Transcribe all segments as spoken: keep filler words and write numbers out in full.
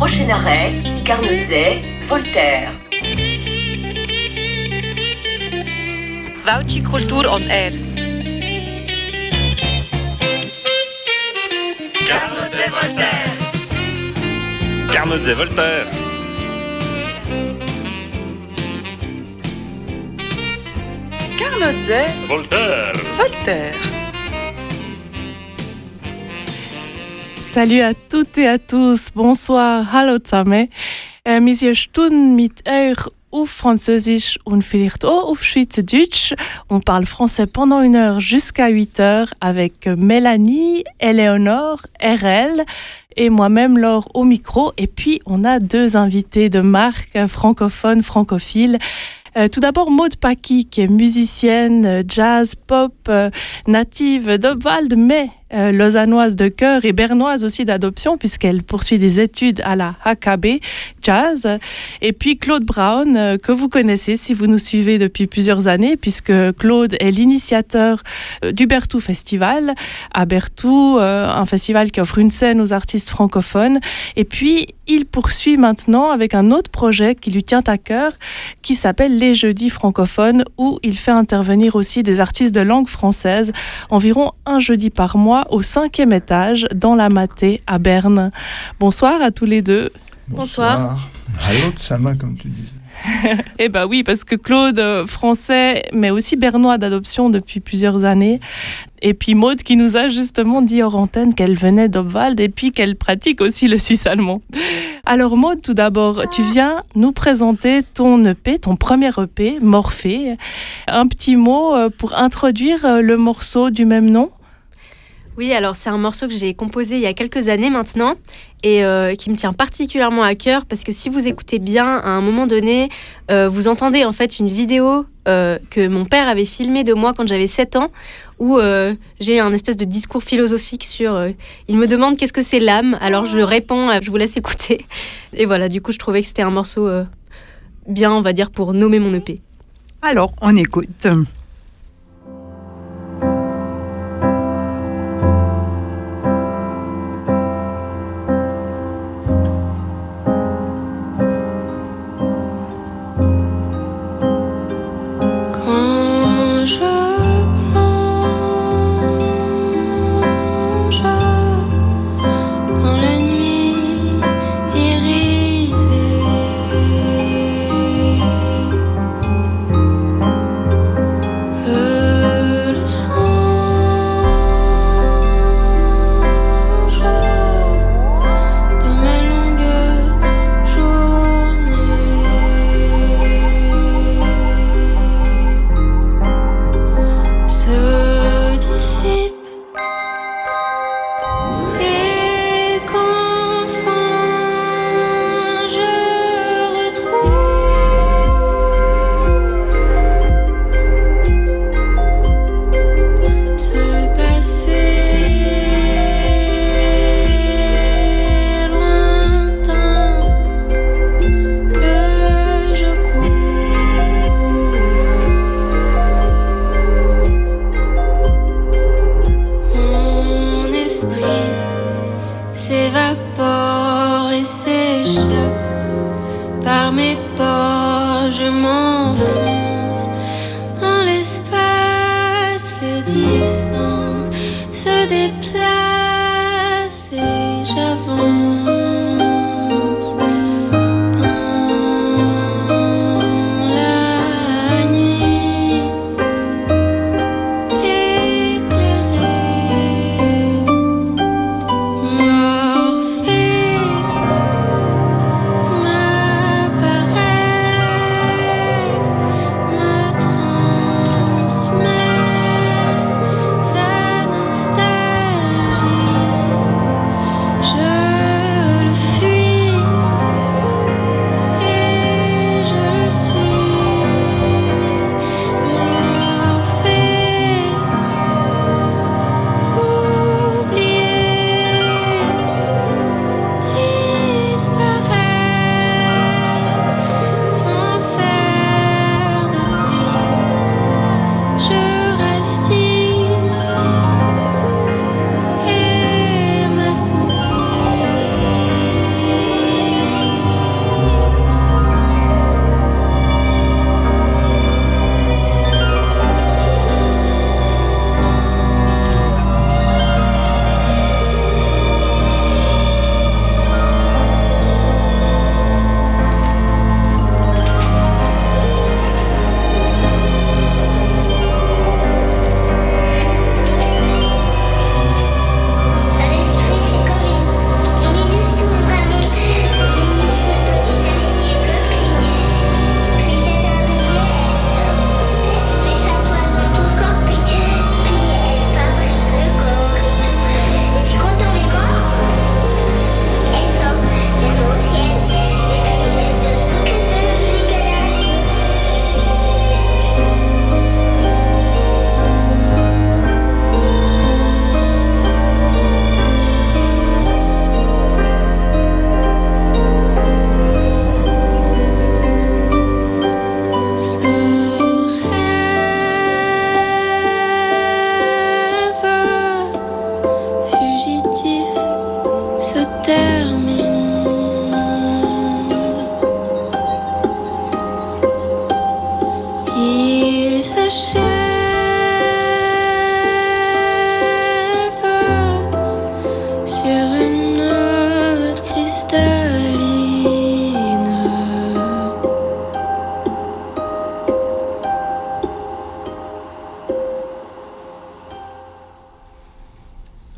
Prochain arrêt, Carnozet, Voltaire. Vauci Kultur on Air. Carnozet Voltaire. Carnozet Voltaire. Carnozet Voltaire. Voltaire. Salut à toutes et à tous, bonsoir, hallo zusammen. Äh, wir sind Stunden mit euch auf Französisch und vielleicht auch auf Schweizerdeutsch. On parle français pendant une heure jusqu'à huit heures avec Mélanie, Éléonore, R L et moi-même Laure au micro. Et puis on a deux invités de marque francophones, francophiles. Euh, tout d'abord, Maud Paki, qui est musicienne, euh, jazz, pop, euh, native d'Obwald, mais euh, lausannoise de cœur et bernoise aussi d'adoption, puisqu'elle poursuit des études à la H K B, jazz. Et puis Claude Brown, euh, que vous connaissez si vous nous suivez depuis plusieurs années, puisque Claude est l'initiateur euh, du Berthoud Festival, à Berthoud, euh, un festival qui offre une scène aux artistes francophones. Et puis, il poursuit maintenant avec un autre projet qui lui tient à cœur, qui s'appelle Les Jeudis francophones, où il fait intervenir aussi des artistes de langue française, environ un jeudi par mois, au cinquième étage, dans la Maté, à Berne. Bonsoir à tous les deux. Bonsoir. Hallo zusammen, comme tu disais. Eh bien oui, parce que Claude, euh, français, mais aussi bernois d'adoption depuis plusieurs années. Et puis Maud qui nous a justement dit hors antenne qu'elle venait d'Obwald et puis qu'elle pratique aussi le suisse allemand. Alors Maud, tout d'abord, tu viens nous présenter ton E P, ton premier E P, Morphée. Un petit mot pour introduire le morceau du même nom. Oui, alors c'est un morceau que j'ai composé il y a quelques années maintenant et euh, qui me tient particulièrement à cœur parce que si vous écoutez bien, à un moment donné, euh, vous entendez en fait une vidéo euh, que mon père avait filmée de moi quand j'avais sept ans où euh, j'ai un espèce de discours philosophique sur... Euh, il me demande qu'est-ce que c'est l'âme, alors je réponds, euh, je vous laisse écouter. Et voilà, du coup je trouvais que c'était un morceau euh, bien, on va dire, pour nommer mon E P. Alors, on écoute. Nostalgie.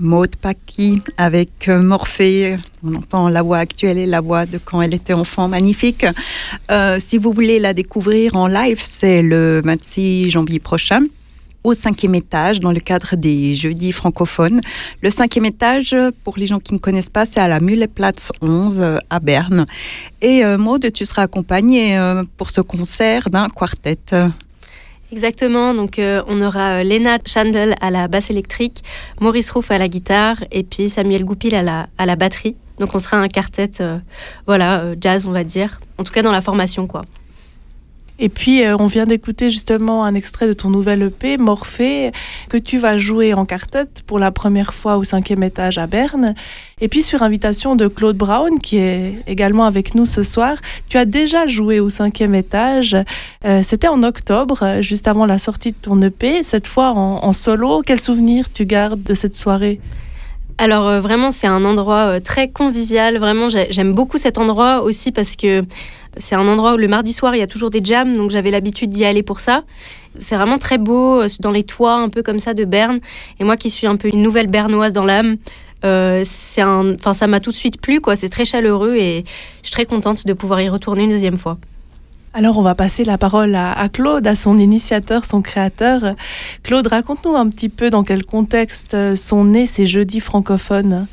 Maud Paki avec euh, Morphée. On entend la voix actuelle et la voix de quand elle était enfant, magnifique. Euh, si vous voulez la découvrir en live, c'est le vingt-six janvier prochain, au cinquième étage, dans le cadre des Jeudis francophones. Le cinquième étage, pour les gens qui ne connaissent pas, c'est à la Mulleplatz onze, euh, à Berne. Et euh, Maud, tu seras accompagnée euh, pour ce concert d'un quartet. Exactement, donc euh, on aura euh, Lena Chandel à la basse électrique, Maurice Rouff à la guitare et puis Samuel Goupil à la, à la batterie. Donc on sera un quartet, euh, voilà, euh, jazz on va dire, en tout cas dans la formation quoi. Et puis, euh, on vient d'écouter justement un extrait de ton nouvel E P, Morphée, que tu vas jouer en quartet pour la première fois au cinquième étage à Berne. Et puis, sur invitation de Claude Brown, qui est également avec nous ce soir, tu as déjà joué au cinquième étage. Euh, c'était en octobre, juste avant la sortie de ton E P, cette fois en, en solo. Quel souvenir tu gardes de cette soirée ? Alors euh, vraiment, c'est un endroit euh, très convivial. Vraiment, j'ai, j'aime beaucoup cet endroit aussi parce que c'est un endroit où le mardi soir, il y a toujours des jams, donc j'avais l'habitude d'y aller pour ça. C'est vraiment très beau, euh, dans les toits un peu comme ça de Berne. Et moi qui suis un peu une nouvelle bernoise dans l'âme, euh, c'est un, enfin, ça m'a tout de suite plu, quoi. C'est très chaleureux et je suis très contente de pouvoir y retourner une deuxième fois. Alors, on va passer la parole à, à Claude, à son initiateur, son créateur. Claude, raconte-nous un petit peu dans quel contexte sont nés ces Jeudis francophones.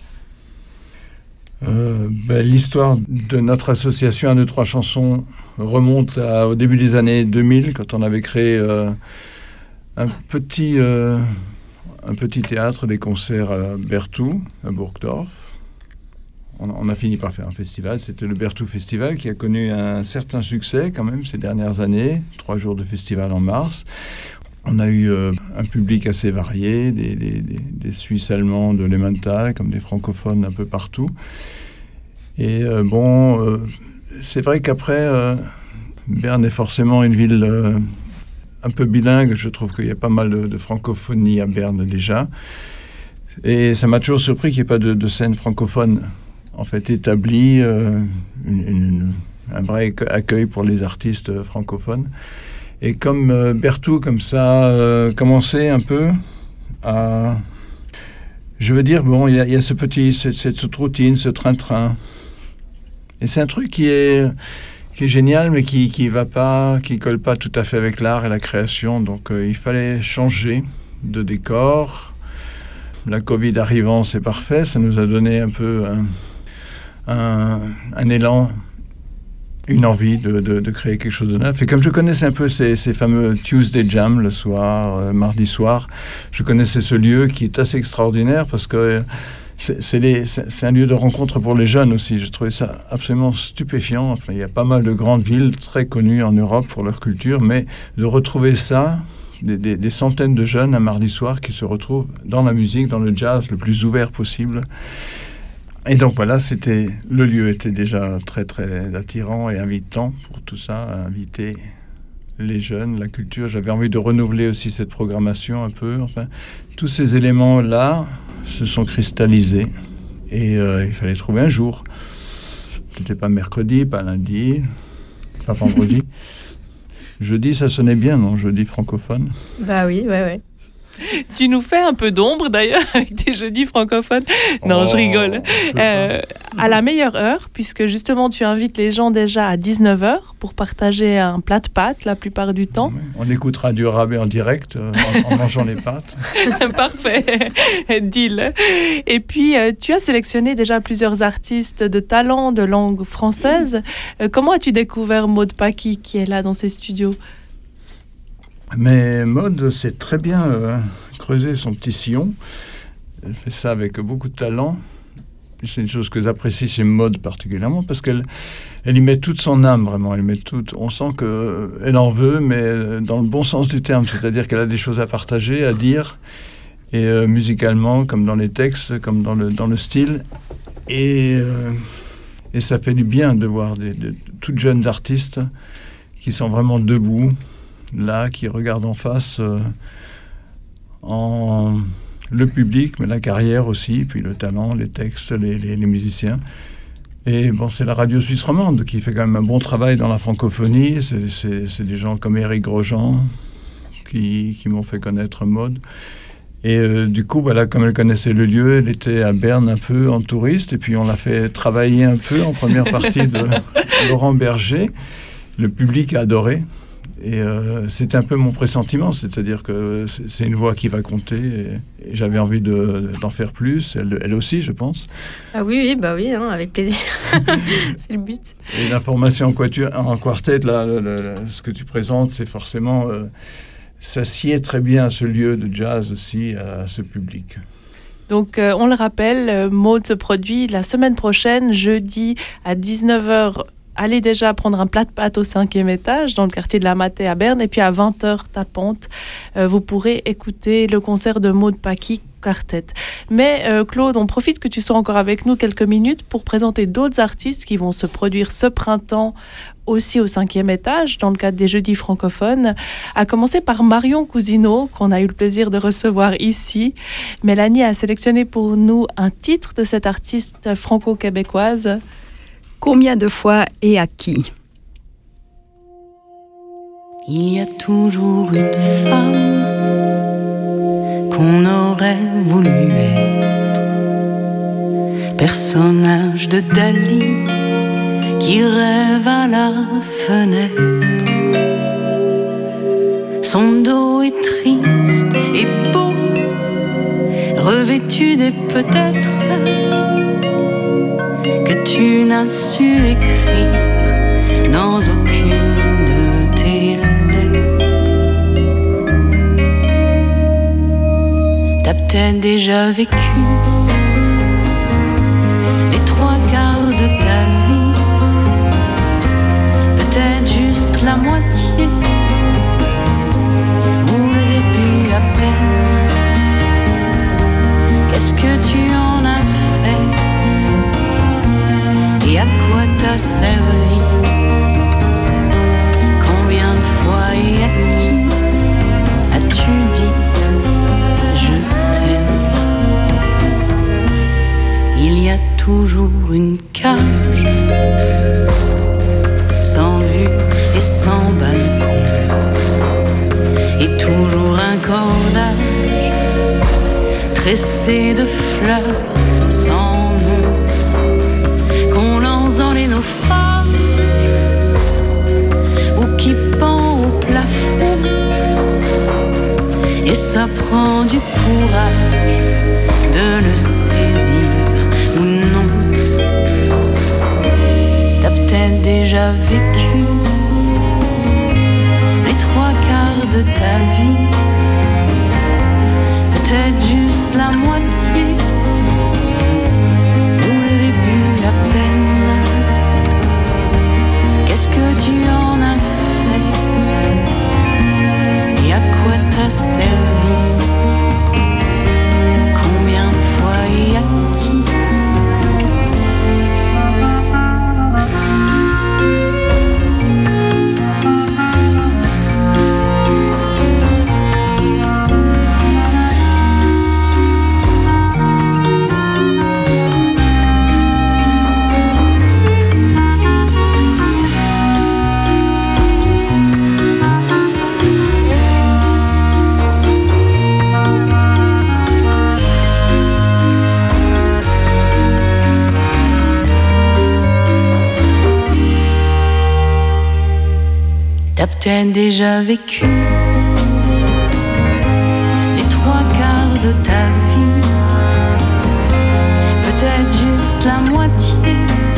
Euh, ben, l'histoire de notre association un deux trois chansons remonte à, au début des années deux mille, quand on avait créé euh, un, petit, euh, un petit théâtre, des concerts à Berthoud, à Burgdorf. On a fini par faire un festival, c'était le Berthoud Festival qui a connu un certain succès quand même ces dernières années, trois jours de festival en mars. On a eu euh, un public assez varié, des, des, des, des Suisses allemands de l'Emmental, comme des francophones un peu partout. Et euh, bon, euh, c'est vrai qu'après, euh, Berne est forcément une ville euh, un peu bilingue. Je trouve qu'il y a pas mal de, de francophonie à Berne déjà. Et ça m'a toujours surpris qu'il n'y ait pas de, de scène francophone en fait établi, euh, une, une, un vrai accueil pour les artistes francophones. Et comme euh, Berthoud, comme ça, euh, commençait un peu à... Je veux dire, bon, il y, y a ce petit, cette, cette routine, ce train-train. Et c'est un truc qui est, qui est génial, mais qui qui va pas, qui colle pas tout à fait avec l'art et la création. Donc euh, il fallait changer de décor. La Covid arrivant, c'est parfait. Ça nous a donné un peu... Un, Un, un élan, une envie de, de, de créer quelque chose de neuf. Et comme je connaissais un peu ces, ces fameux Tuesday Jam le soir, euh, mardi soir, je connaissais ce lieu qui est assez extraordinaire parce que c'est, c'est, les, c'est, c'est un lieu de rencontre pour les jeunes aussi. J'ai trouvé ça absolument stupéfiant. Enfin, il y a pas mal de grandes villes très connues en Europe pour leur culture, mais de retrouver ça, des, des, des centaines de jeunes un mardi soir qui se retrouvent dans la musique, dans le jazz le plus ouvert possible. Et donc voilà, c'était, le lieu était déjà très très attirant et invitant pour tout ça, à inviter les jeunes, la culture. J'avais envie de renouveler aussi cette programmation un peu. Enfin, tous ces éléments-là se sont cristallisés et euh, il fallait trouver un jour. C'était pas mercredi, pas lundi, pas vendredi. Jeudi, ça sonnait bien, non? Jeudi francophone. Bah oui, ouais, ouais. Tu nous fais un peu d'ombre d'ailleurs avec tes jeudis francophones. Non, oh, je rigole. Euh, à la meilleure heure, puisque justement tu invites les gens déjà à dix-neuf heures pour partager un plat de pâtes la plupart du temps. Oui, on écoute Radio Rabais en direct euh, en, en mangeant les pâtes. Parfait, deal. Et puis euh, tu as sélectionné déjà plusieurs artistes de talent de langue française. Euh, comment as-tu découvert Maud Paki qui est là dans ces studios? Mais Maud sait très bien euh, creuser son petit sillon. Elle fait ça avec beaucoup de talent. C'est une chose que j'apprécie chez Maud particulièrement parce qu'elle elle y met toute son âme, vraiment. Elle met toute, on sent qu'elle en veut, mais dans le bon sens du terme. C'est-à-dire qu'elle a des choses à partager, à dire, et euh, musicalement, comme dans les textes, comme dans le, dans le style. Et, euh, et ça fait du bien de voir des, de, toutes jeunes artistes qui sont vraiment debout, là, qui regarde en face euh, en le public, mais la carrière aussi, puis le talent, les textes, les, les, les musiciens. Et bon, c'est la radio suisse romande qui fait quand même un bon travail dans la francophonie. C'est, c'est, c'est des gens comme Éric Grosjean qui, qui m'ont fait connaître Maud. Et euh, du coup, voilà, comme elle connaissait le lieu, elle était à Berne un peu en touriste. Et puis, on l'a fait travailler un peu en première partie de Laurent Berger. Le public a adoré. Et euh, c'était un peu mon pressentiment. C'est-à-dire que c'est, c'est une voix qui va compter. Et, et j'avais envie de, d'en faire plus. Elle, elle aussi, je pense. Ah oui, oui, bah oui, hein, avec plaisir. C'est le but. Et la formation en, quatuor, en quartet, là, le, le, le, ce que tu présentes, c'est forcément... Euh, ça sied très bien à ce lieu de jazz aussi, à ce public. Donc, euh, on le rappelle, euh, Maud se produit la semaine prochaine, jeudi à dix-neuf heures. Allez déjà prendre un plat de pâtes au cinquième étage, dans le quartier de la Maté à Berne. Et puis à vingt heures tapante, euh, vous pourrez écouter le concert de Maud Paki Quartet. Mais euh, Claude, on profite que tu sois encore avec nous quelques minutes pour présenter d'autres artistes qui vont se produire ce printemps aussi au cinquième étage, dans le cadre des Jeudis francophones, à commencer par Marion Cousineau, qu'on a eu le plaisir de recevoir ici. Mélanie a sélectionné pour nous un titre de cette artiste franco-québécoise. Combien de fois et à qui? Il y a toujours une femme qu'on aurait voulu être, personnage de Dali qui rêve à la fenêtre. Son dos est triste et beau, revêtu des peut-être que tu n'as su écrire dans aucune de tes lettres. T'as peut-être déjà vécu les trois quarts de ta vie, peut-être juste la moitié ou le début à peine. Qu'est-ce que tu en as fait et à quoi t'as servi? Combien de fois et à qui as-tu dit je t'aime? Il y a toujours une cage sans vue et sans balcon, et toujours un cordage tressé de fleurs sans nom qu'on lance dans les naufrages ou qui pend au plafond. Et ça prend du courage de le saisir ou non. T'as peut-être déjà vécu les trois quarts de ta vie, peut-être juste la moitié ou le début à peine. Qu'est-ce que tu en as fait et à quoi t'as servi? Combien de fois et à qui? T'as peut-être déjà vécu les trois quarts de ta vie, peut-être juste la moitié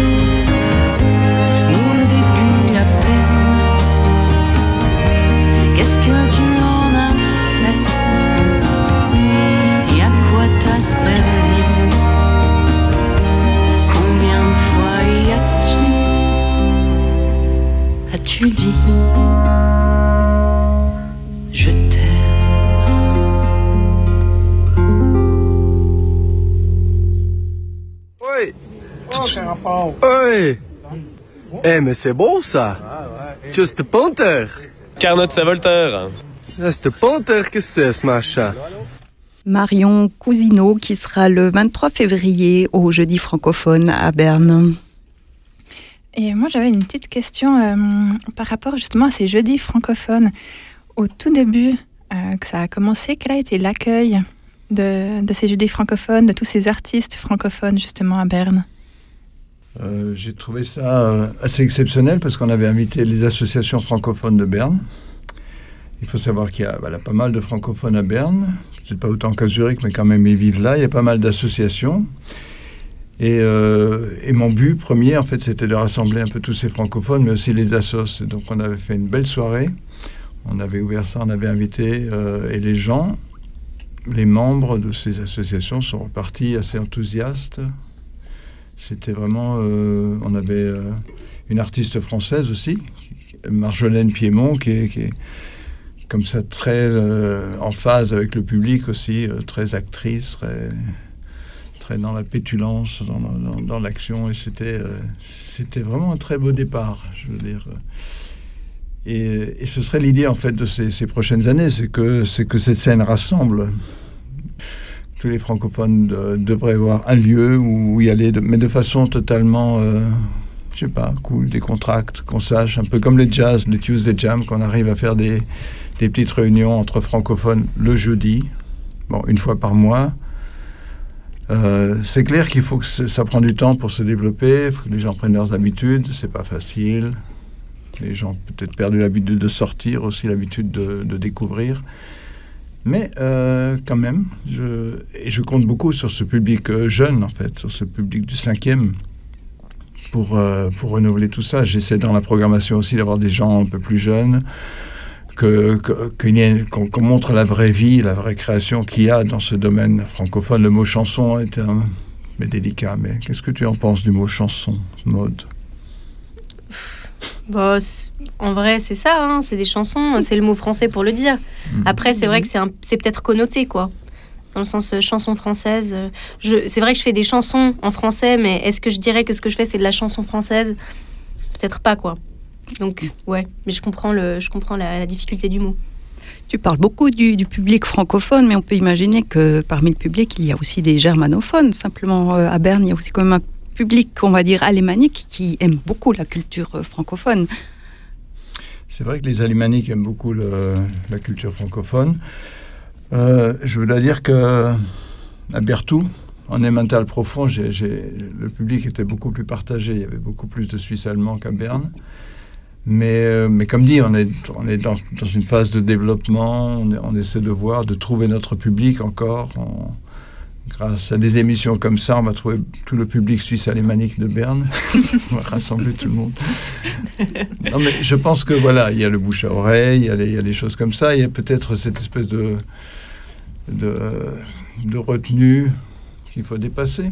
ou le début à peine. Qu'est-ce que tu en as fait et à quoi t'as servi? Combien de fois et à qui as-tu dit je t'aime? Oui. Oh, carapau. Oui. Eh, mais c'est beau ça. Just the Panther. Carnot de Voltaire. C'est the Panther que c'est ce machin. Marion Cousineau qui sera le vingt-trois février au Jeudi francophone à Berne. Et moi, j'avais une petite question euh, par rapport justement à ces jeudis francophones. Au tout début euh, que ça a commencé, quel a été l'accueil de, de ces jeudis francophones, de tous ces artistes francophones justement à Berne? Euh, j'ai trouvé ça euh, assez exceptionnel parce qu'on avait invité les associations francophones de Berne. Il faut savoir qu'il y a voilà, pas mal de francophones à Berne, peut-être pas autant qu'à Zurich, mais quand même ils vivent là. Il y a pas mal d'associations. Et, euh, et mon but premier, en fait, c'était de rassembler un peu tous ces francophones, mais aussi les assos. Et donc on avait fait une belle soirée. On avait ouvert ça, on avait invité, euh, et les gens, les membres de ces associations sont repartis assez enthousiastes. C'était vraiment... Euh, on avait euh, une artiste française aussi, Marjolaine Piémont, qui est, qui est comme ça très euh, en phase avec le public aussi, euh, très actrice, très, très dans la pétulance, dans, dans, dans l'action. Et c'était, euh, c'était vraiment un très beau départ, je veux dire. Et, et ce serait l'idée, en fait, de ces, ces prochaines années, c'est que, c'est que cette scène rassemble. Tous les francophones de, devraient avoir un lieu où y aller, de, mais de façon totalement, euh, je sais pas, cool, décontracte, qu'on sache, un peu comme le jazz, le Tuesday Jam, qu'on arrive à faire des, des petites réunions entre francophones le jeudi, bon, une fois par mois. Euh, c'est clair qu'il faut que ça prenne du temps pour se développer, il faut que les gens prennent leurs habitudes, c'est pas facile. Les gens ont peut-être perdu l'habitude de sortir, aussi l'habitude de, de découvrir. Mais euh, quand même, je, et je compte beaucoup sur ce public euh, jeune, en fait, sur ce public du cinquième, pour, euh, pour renouveler tout ça. J'essaie dans la programmation aussi d'avoir des gens un peu plus jeunes, que, que, qu'il y ait, qu'on, qu'on montre la vraie vie, la vraie création qu'il y a dans ce domaine francophone. Le mot chanson est un, mais délicat, mais qu'est-ce que tu en penses du mot chanson, Maud ? Bon, en vrai, c'est ça, hein, c'est des chansons, c'est le mot français pour le dire. Mmh. Après, c'est vrai que c'est, un, c'est peut-être connoté, quoi. Dans le sens euh, chanson française. Euh, je, c'est vrai que je fais des chansons en français, mais est-ce que je dirais que ce que je fais, c'est de la chanson française ? Peut-être pas, quoi. Donc, ouais, mais je comprends, le, je comprends la, la difficulté du mot. Tu parles beaucoup du, du public francophone, mais on peut imaginer que parmi le public, il y a aussi des germanophones. Simplement, euh, à Berne, il y a aussi quand même un public, on va dire, alémanique, qui aime beaucoup la culture euh, francophone. C'est vrai que les alémaniques aiment beaucoup le, la culture francophone. Euh, je veux dire qu'à Berthoud, en Emmental profond, j'ai, j'ai, le public était beaucoup plus partagé. Il y avait beaucoup plus de Suisses allemands qu'à Berne. Mais, euh, mais comme dit, on est, on est dans, dans une phase de développement. On, est, on essaie de voir, de trouver notre public encore. On, grâce à des émissions comme ça, on va trouver tout le public suisse alémanique de Berne. On va rassembler tout le monde. Non, mais je pense que voilà, il y a le bouche à oreille, il y a les, il y a les choses comme ça. Il y a peut-être cette espèce de, de, de retenue qu'il faut dépasser.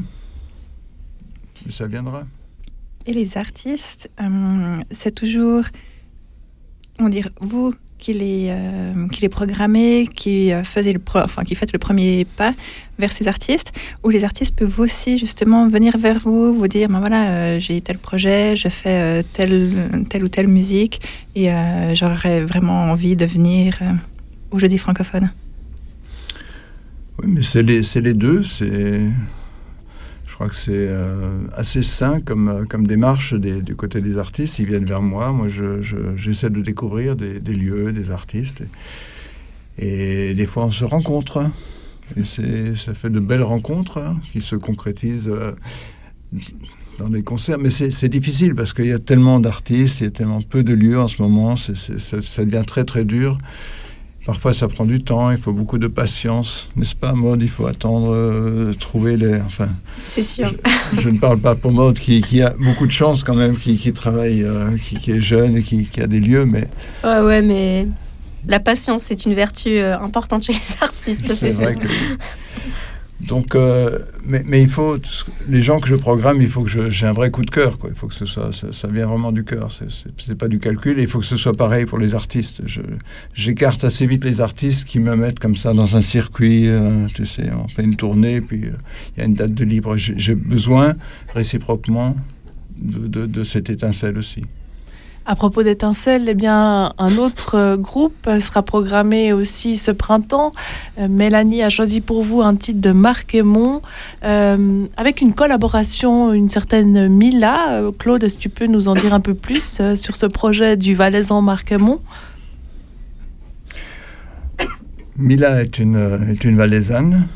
Mais ça viendra. Et les artistes, euh, c'est toujours, on va dire, vous qui les, euh, qui les programmez, qui, euh, faisiez le pro- enfin, qui faites le premier pas vers ces artistes, ou les artistes peuvent aussi justement venir vers vous, vous dire, ben voilà, euh, j'ai tel projet, je fais euh, telle, telle ou telle musique, et euh, j'aurais vraiment envie de venir euh, au Jeudi francophone. Oui, mais c'est les, c'est les deux, c'est... Je crois que c'est euh, assez sain comme, comme démarche des, du côté des artistes. Ils viennent vers moi. Moi, je, je, j'essaie de découvrir des, des lieux, des artistes. Et, et des fois, on se rencontre. Et c'est, ça fait de belles rencontres hein, qui se concrétisent euh, dans des concerts. Mais c'est, c'est difficile parce qu'il y a tellement d'artistes, il y a tellement peu de lieux en ce moment. C'est, c'est, ça, ça devient très, très dur. Parfois, ça prend du temps, il faut beaucoup de patience, n'est-ce pas, Maud ? Il faut attendre, euh, trouver les... Enfin, c'est sûr. Je, je ne parle pas pour Maud, qui, qui a beaucoup de chance quand même, qui, qui travaille, euh, qui, qui est jeune et qui, qui a des lieux, mais... Ouais, ouais, mais la patience, c'est une vertu euh, importante chez les artistes, c'est, c'est vrai sûr. Que... Donc, euh, mais, mais il faut... Les gens que je programme, il faut que je, j'ai un vrai coup de cœur, quoi. Il faut que ce soit... Ça, ça vient vraiment du cœur, c'est, c'est, c'est pas du calcul, et il faut que ce soit pareil pour les artistes. Je, j'écarte assez vite les artistes qui me mettent comme ça dans un circuit, euh, tu sais, on fait une tournée, puis il euh, y a une date de libre. J'ai, j'ai besoin, réciproquement, de, de, de cette étincelle aussi. À propos d'étincelles, eh bien, un autre euh, groupe sera programmé aussi ce printemps. Euh, Mélanie a choisi pour vous un titre de Marc Aymon euh, avec une collaboration, une certaine Mila. Euh, Claude, est-ce que tu peux nous en dire un peu plus euh, sur ce projet du Valaisan Marc Aymon ? Mila est une, est une Valaisanne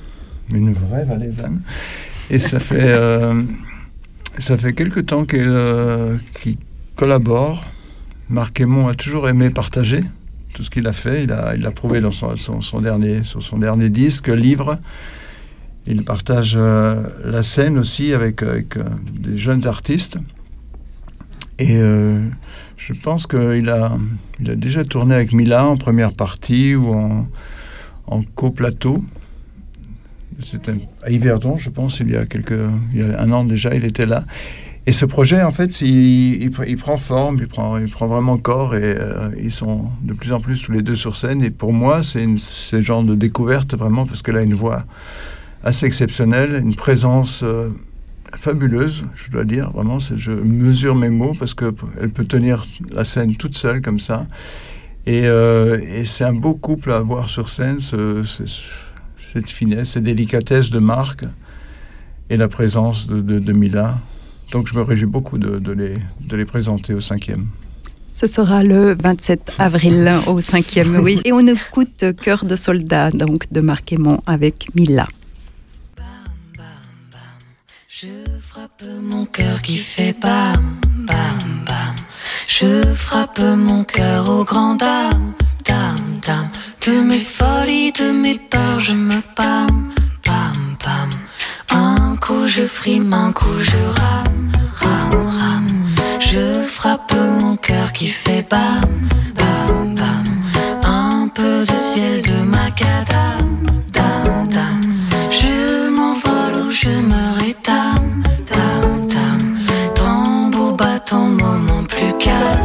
une vraie valaisanne. Et ça fait, euh, ça fait quelque temps qu'elle, euh, qu'il collabore. Marc Aymon a toujours aimé partager tout ce qu'il a fait. Il a, il l'a prouvé dans son, son, son dernier, sur son dernier disque, livre. Il partage euh, la scène aussi avec, avec euh, des jeunes artistes. Et euh, je pense qu'il a, il a déjà tourné avec Mila en première partie ou en, en coplateau. C'était à Yverdon, je pense, il y a quelques, il y a un an déjà, il était là. Et ce projet, en fait, il, il, il prend forme, il prend, il prend vraiment corps, et euh, ils sont de plus en plus tous les deux sur scène. Et pour moi, c'est, une, c'est le genre de découverte, vraiment, parce qu'elle a une voix assez exceptionnelle, une présence euh, fabuleuse, je dois dire. Vraiment, c'est, je mesure mes mots, parce qu'elle peut tenir la scène toute seule, comme ça. Et, euh, et c'est un beau couple à voir sur scène, ce, ce, cette finesse, cette délicatesse de Marc, et la présence de, de, de Mila. Donc je me réjouis beaucoup de, de, les, de les présenter au cinquième. Ce sera le vingt-sept avril au cinquième, oui. Et on écoute Cœur de soldat, donc de Marc Aymon avec Mila. Bam, bam, bam. Je frappe mon cœur qui fait bam, bam, bam. Je frappe mon cœur au grand dame, dame, dame. De mes folies, de mes peurs, je me pam, pam, pam. Un coup je frime, un coup je rame, rame, rame. Je frappe mon cœur qui fait bam, bam, bam. Un peu de ciel de macadam, dam, dam. Je m'envole ou je me rétame, dam, dam. Tambour battant, moment plus calme.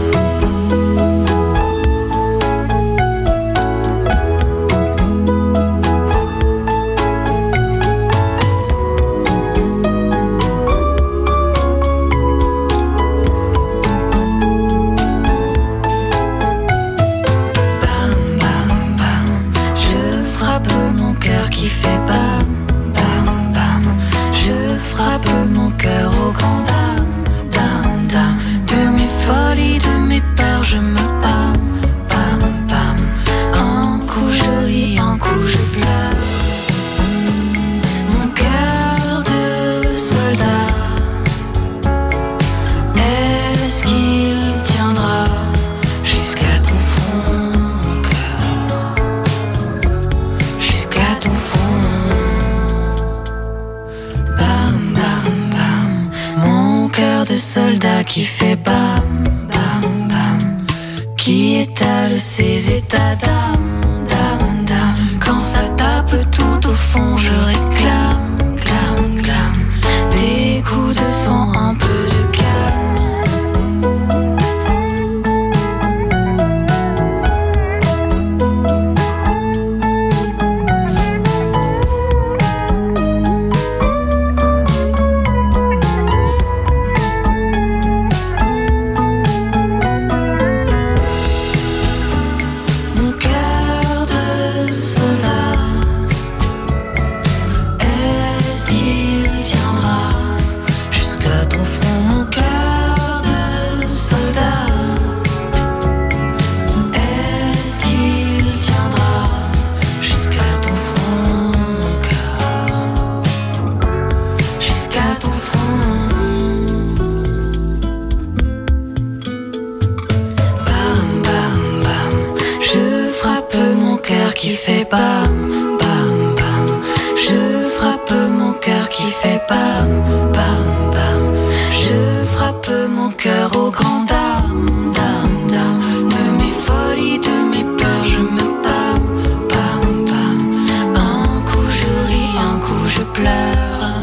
Qui fait bam, bam, bam. Qui étale ses états d'âme, dame, dame. Quand ça tape tout au fond, je réclame, clam, clam. Des coups de sang, un peu de qui fait bam, bam, bam. Je frappe mon cœur qui fait bam, bam, bam. Je frappe mon cœur au grand dame, dame, dame. De mes folies, de mes peurs, je me bam, bam, bam. Un coup je ris, un coup je pleure.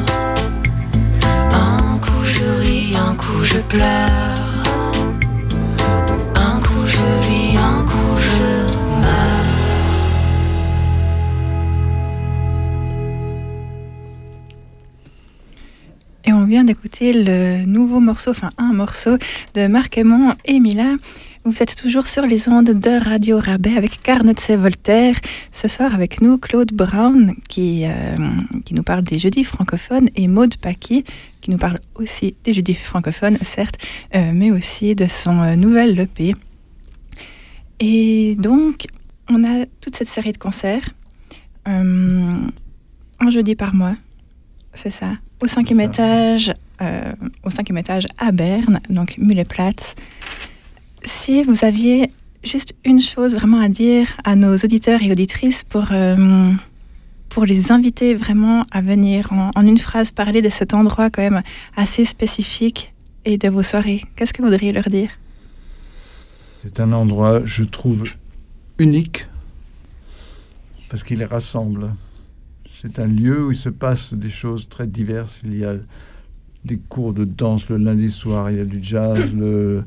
Un coup je ris, un coup je pleure. Un coup je vis, un coup je meurs. Et on vient d'écouter le nouveau morceau, enfin un morceau de Marc Aymon et Mila. Vous êtes toujours sur les ondes de Radio Rabais avec Carnotse Voltaire. Ce soir avec nous, Claude Brown qui, euh, qui nous parle des jeudis francophones et Maud Paqui qui nous parle aussi des jeudis francophones, certes, euh, mais aussi de son euh, nouvel E P. Et donc, on a toute cette série de concerts. Euh, un jeudi par mois, c'est ça. Au cinquième ça. étage, euh, au cinquième étage à Berne, donc Mühleplatz. Si vous aviez juste une chose vraiment à dire à nos auditeurs et auditrices pour, euh, pour les inviter vraiment à venir en, en une phrase parler de cet endroit quand même assez spécifique et de vos soirées, qu'est-ce que vous voudriez leur dire? C'est un endroit, je trouve, unique parce qu'il les rassemble. C'est un lieu où il se passe des choses très diverses. Il y a des cours de danse le lundi soir, il y a du jazz le,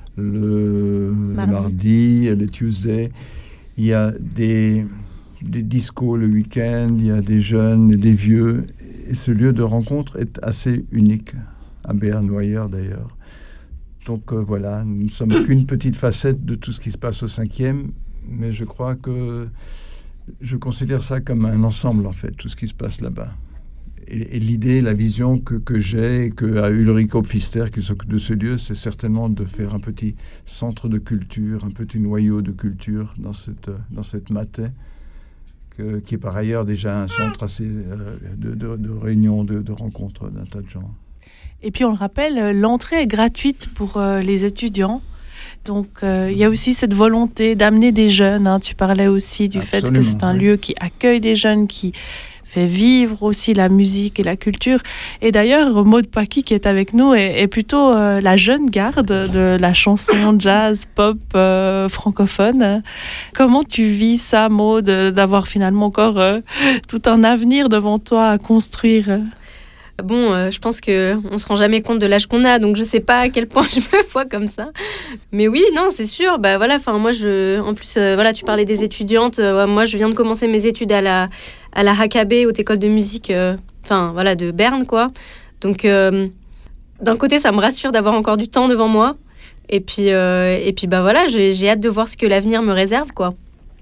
le, mardi. le mardi, le Tuesday. Il y a des, des discos le week-end, il y a des jeunes et des vieux. Et ce lieu de rencontre est assez unique, à Berne ou ailleurs d'ailleurs. Donc euh, voilà, nous ne sommes qu'une petite facette de tout ce qui se passe au cinquième, mais je crois que je considère ça comme un ensemble, en fait, tout ce qui se passe là-bas. Et, et l'idée, la vision que, que j'ai, et que a Ulrike Pfister, qui s'occupe de ce lieu, c'est certainement de faire un petit centre de culture, un petit noyau de culture dans cette, dans cette Matais, que, qui est par ailleurs déjà un centre assez euh, de, de, de réunion, de, de rencontres d'un tas de gens. Et puis on le rappelle, l'entrée est gratuite pour euh, les étudiants. Donc euh, il y a aussi cette volonté d'amener des jeunes. Hein. Tu parlais aussi du Absolument, fait que c'est un oui. lieu qui accueille des jeunes, qui fait vivre aussi la musique et la culture. Et d'ailleurs, Maud Paki, qui est avec nous, est, est plutôt euh, la jeune garde de la chanson jazz, pop euh, francophone. Comment tu vis ça, Maud, d'avoir finalement encore euh, tout un avenir devant toi à construire? Bon, euh, je pense qu'on ne se rend jamais compte de l'âge qu'on a, donc je ne sais pas à quel point je me vois comme ça. Mais oui, non, c'est sûr. Bah, voilà, moi, je, en plus, euh, voilà, tu parlais des étudiantes. Euh, moi, je viens de commencer mes études à la, à la H K B, Haute École de Musique euh, voilà, de Berne. Quoi. Donc, euh, d'un côté, ça me rassure d'avoir encore du temps devant moi. Et puis, euh, et puis bah, voilà, j'ai, j'ai hâte de voir ce que l'avenir me réserve, quoi.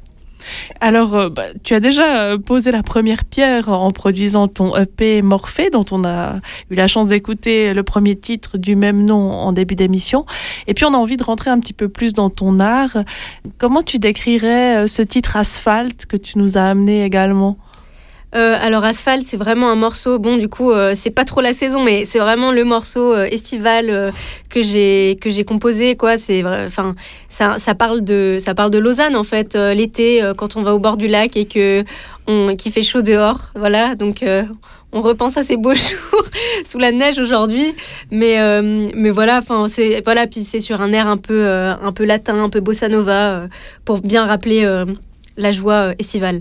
Alors, euh, bah, tu as déjà posé la première pierre en produisant ton E P Morphée, dont on a eu la chance d'écouter le premier titre du même nom en début d'émission. Et puis, on a envie de rentrer un petit peu plus dans ton art. Comment tu décrirais ce titre Asphalte que tu nous as amené également ? Euh, alors Asphalte, c'est vraiment un morceau, bon du coup euh, c'est pas trop la saison, mais c'est vraiment le morceau euh, estival euh, que j'ai que j'ai composé, quoi. C'est enfin ça ça parle de ça parle de Lausanne en fait, euh, l'été euh, quand on va au bord du lac et que on qu'il fait chaud dehors, voilà, donc euh, on repense à ces beaux jours sous la neige aujourd'hui, mais euh, mais voilà, enfin c'est voilà, puis c'est sur un air un peu euh, un peu latin, un peu bossa nova euh, pour bien rappeler euh, la joie euh, estivale.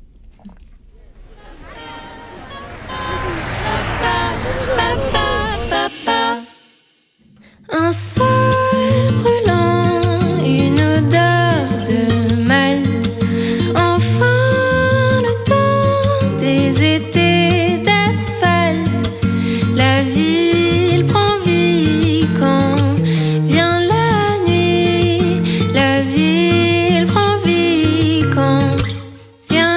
Un sol brûlant, une odeur de mal. Enfin le temps des étés d'asphalte. La ville prend vie quand vient la nuit. La ville prend vie quand vient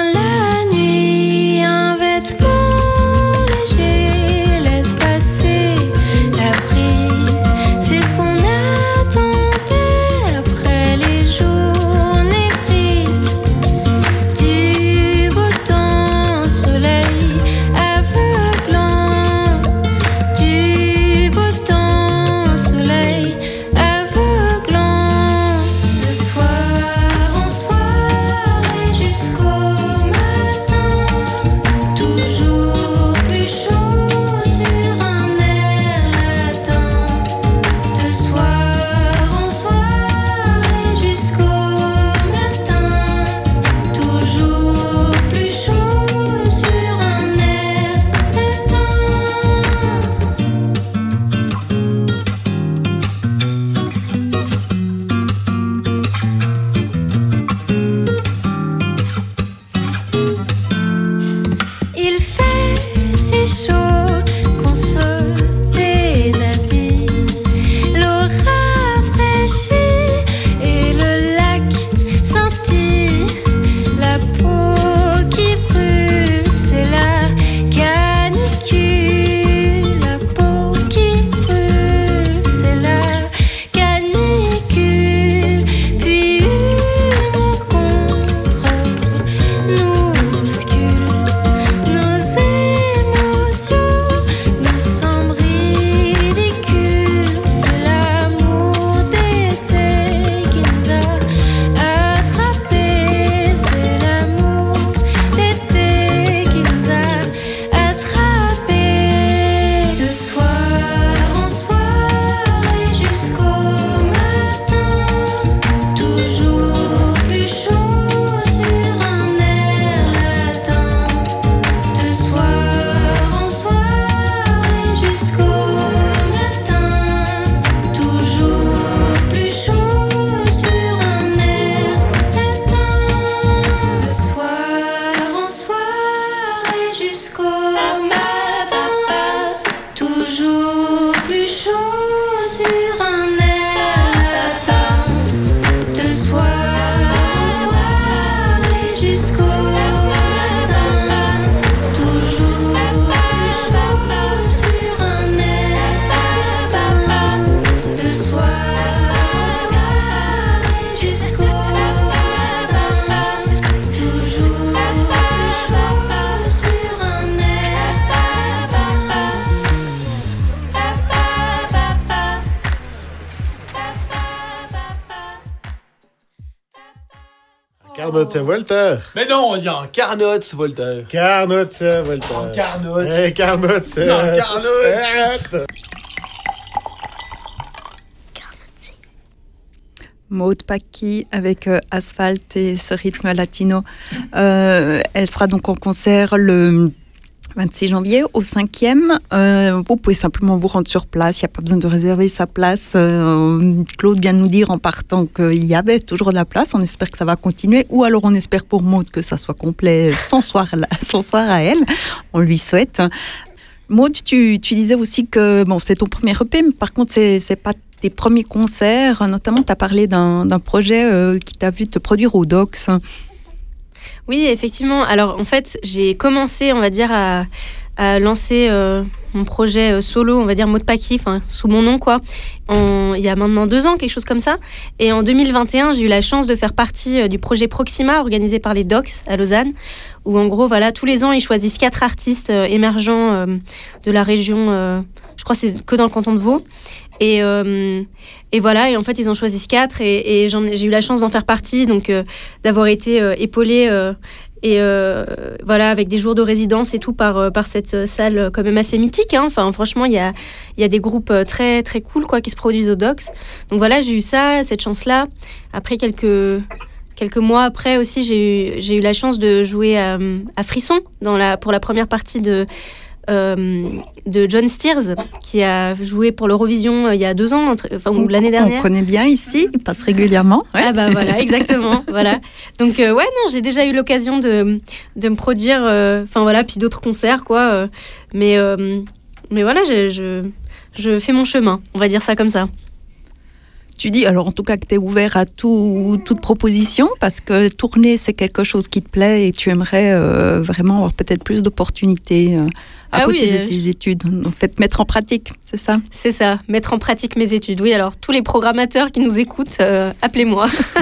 Carnot Voltaire. Mais non, on dit en Carnot Voltaire. Carnot Voltaire. En Carnot. Eh, Carnot. Non, Carnot. Maud Paqui avec euh, Asphalt et ce rythme latino. Euh, elle sera donc en concert le vingt-six janvier au cinquième. Euh, vous pouvez simplement vous rendre sur place, il n'y a pas besoin de réserver sa place. Euh, Claude vient de nous dire en partant qu'il y avait toujours de la place, on espère que ça va continuer, ou alors on espère pour Maud que ça soit complet son soir, son soir à elle, on lui souhaite. Maud, tu, tu disais aussi que bon, c'est ton premier E P, mais par contre c'est, c'est pas tes premiers concerts, notamment tu as parlé d'un, d'un projet euh, qui t'a vu te produire au Docs. Oui, effectivement. Alors, en fait, j'ai commencé, on va dire, à, à lancer euh, mon projet euh, solo, on va dire Maud Paqui, enfin, sous mon nom, quoi, en, il y a maintenant deux ans, quelque chose comme ça. Et en deux mille vingt et un, j'ai eu la chance de faire partie euh, du projet Proxima, organisé par les Docs à Lausanne, où, en gros, voilà, tous les ans, ils choisissent quatre artistes euh, émergents euh, de la région, euh, je crois que c'est que dans le canton de Vaud. Et, euh, et voilà, et en fait, ils ont choisi ce quatre et, et j'en, j'ai eu la chance d'en faire partie, donc euh, d'avoir été euh, épaulée euh, et euh, voilà, avec des jours de résidence et tout par, euh, par cette salle quand même assez mythique. Hein. Enfin, franchement, il y a, y a des groupes très, très cool quoi, qui se produisent au Docs. Donc voilà, j'ai eu ça, cette chance-là. Après, quelques, quelques mois après aussi, j'ai eu, j'ai eu la chance de jouer à, à Frisson dans la, pour la première partie de... Euh, de John Steers qui a joué pour l'Eurovision euh, il y a deux ans, enfin ou l'année dernière. On connaît bien ici, il passe régulièrement. Ouais. Ah bah voilà, exactement, voilà. Donc euh, ouais non, j'ai déjà eu l'occasion de de me produire, enfin euh, voilà, puis d'autres concerts quoi. Euh, mais euh, mais voilà, je, je je fais mon chemin, on va dire ça comme ça. Tu dis alors en tout cas que tu es ouvert à tout, toute proposition parce que tourner c'est quelque chose qui te plaît et tu aimerais euh, vraiment avoir peut-être plus d'opportunités euh, à ah côté oui, de tes euh... études. En fait, mettre en pratique, c'est ça ? C'est ça, mettre en pratique mes études. Oui, alors tous les programmateurs qui nous écoutent, euh, appelez-moi.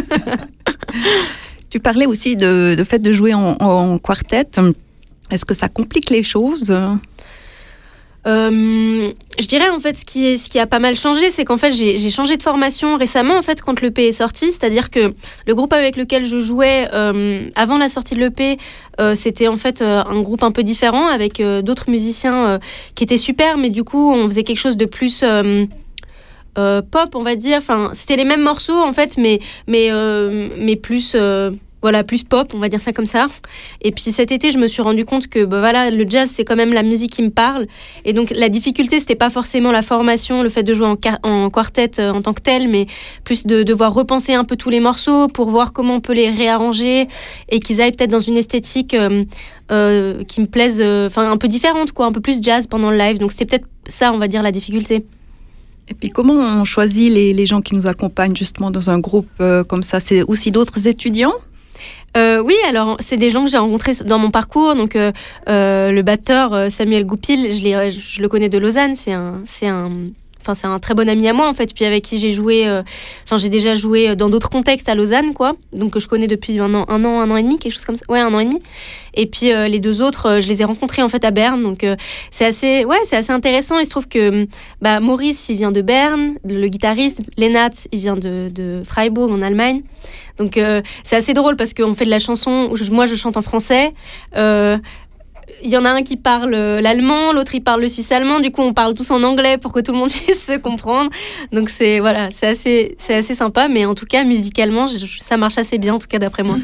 Tu parlais aussi de, de fait de jouer en, en quartet. Est-ce que ça complique les choses ? Euh, je dirais en fait ce qui, est, ce qui a pas mal changé, c'est qu'en fait j'ai, j'ai changé de formation récemment en fait quand l'E P est sorti, c'est-à-dire que le groupe avec lequel je jouais euh, avant la sortie de l'E P, euh, c'était en fait euh, un groupe un peu différent avec euh, d'autres musiciens euh, qui étaient super, mais du coup on faisait quelque chose de plus euh, euh, pop on va dire, enfin c'était les mêmes morceaux en fait, mais mais euh, mais plus euh, Voilà, plus pop, on va dire ça comme ça. Et puis cet été, je me suis rendu compte que bah, voilà, le jazz, c'est quand même la musique qui me parle. Et donc la difficulté, c'était pas forcément la formation, le fait de jouer en, car- en quartet euh, en tant que tel, mais plus de devoir repenser un peu tous les morceaux pour voir comment on peut les réarranger et qu'ils aillent peut-être dans une esthétique euh, euh, qui me plaise, enfin euh, un peu différente, quoi, un peu plus jazz pendant le live. Donc c'était peut-être ça, on va dire, la difficulté. Et puis comment on choisit les, les gens qui nous accompagnent justement dans un groupe euh, comme ça ? C'est aussi d'autres étudiants ? Euh, oui, alors c'est des gens que j'ai rencontrés dans mon parcours. Donc euh, euh, le batteur euh, Samuel Goupil, je, l'ai, je le connais de Lausanne. C'est un, c'est un, enfin c'est un très bon ami à moi en fait. Puis avec qui j'ai joué, enfin euh, j'ai déjà joué dans d'autres contextes à Lausanne, quoi. Donc que je connais depuis un an, un an, un an et demi, quelque chose comme ça. Ouais, un an et demi. Et puis euh, les deux autres, euh, je les ai rencontrés en fait à Berne. Donc euh, c'est assez, ouais, c'est assez intéressant. Il se trouve que bah Maurice, il vient de Berne, le guitariste. Lennart, il vient de, de Freiburg en Allemagne. Donc euh, c'est assez drôle parce qu'on fait de la chanson où je, moi je chante en français. Euh, il y en a un qui parle l'allemand, l'autre il parle le suisse-allemand. Du coup on parle tous en anglais pour que tout le monde puisse se comprendre. Donc c'est voilà, c'est assez, c'est assez sympa. Mais en tout cas musicalement, je, ça marche assez bien en tout cas d'après moi.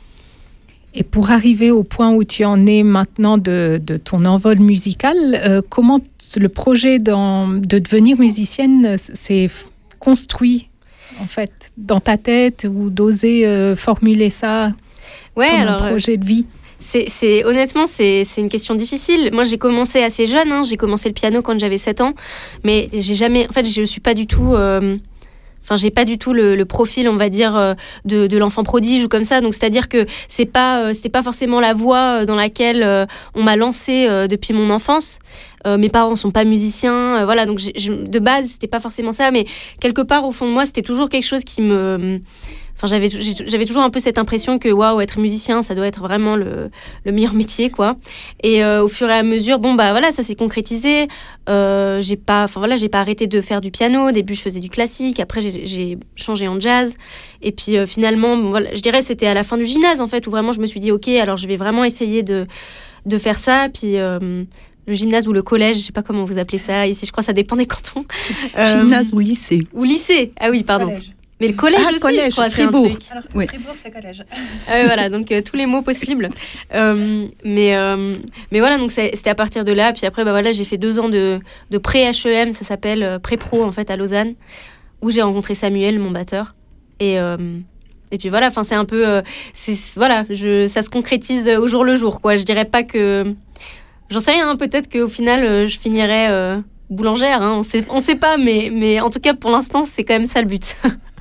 Et pour arriver au point où tu en es maintenant de, de ton envol musical, euh, comment t- le projet dans, de devenir musicienne s'est construit en fait, dans ta tête ou d'oser euh, formuler ça ouais, comme alors, un projet de vie? C'est, c'est, honnêtement, c'est, c'est une question difficile. Moi, j'ai commencé assez jeune. Hein, j'ai commencé le piano quand j'avais sept ans. Mais j'ai jamais... En fait, je ne suis pas du tout... Euh, Enfin, j'ai pas du tout le, le profil, on va dire, euh, de, de l'enfant prodige ou comme ça. Donc, c'est-à-dire que c'est pas, euh, c'était pas forcément la voie dans laquelle euh, on m'a lancée euh, depuis mon enfance. Euh, mes parents sont pas musiciens, euh, voilà. Donc, j'ai, je, de base, c'était pas forcément ça, mais quelque part au fond de moi, c'était toujours quelque chose qui me, Enfin, j'avais, j'avais toujours un peu cette impression que waouh, être musicien, ça doit être vraiment le, le meilleur métier, quoi. Et euh, au fur et à mesure, bon bah voilà, ça s'est concrétisé. Euh, j'ai pas, enfin voilà, j'ai pas arrêté de faire du piano. Au début, je faisais du classique. Après, j'ai, j'ai changé en jazz. Et puis euh, finalement, bon, voilà, je dirais c'était à la fin du gymnase en fait où vraiment je me suis dit ok, alors je vais vraiment essayer de de faire ça. Puis euh, le gymnase ou le collège, je sais pas comment vous appelez ça ici. Je crois que ça dépend des cantons. Euh, gymnase ou lycée. Ou lycée. Ah oui, pardon. Collège. Mais le collège ah, aussi, collège, je crois, Fribourg. C'est un truc. Alors, oui. Fribourg, c'est collège. Ah, voilà, donc euh, tous les mots possibles. Euh, mais, euh, mais voilà, donc c'était à partir de là. Puis après, bah, voilà, j'ai fait deux ans de, de pré-H E M, ça s'appelle euh, pré-pro, en fait, à Lausanne, où j'ai rencontré Samuel, mon batteur. Et, euh, et puis voilà, c'est un peu... Euh, c'est, voilà, je, ça se concrétise au jour le jour, quoi. Je dirais pas que... J'en sais rien, hein, peut-être qu'au final, euh, je finirais euh, boulangère. Hein, on sait, on sait pas, mais, mais en tout cas, pour l'instant, c'est quand même ça le but.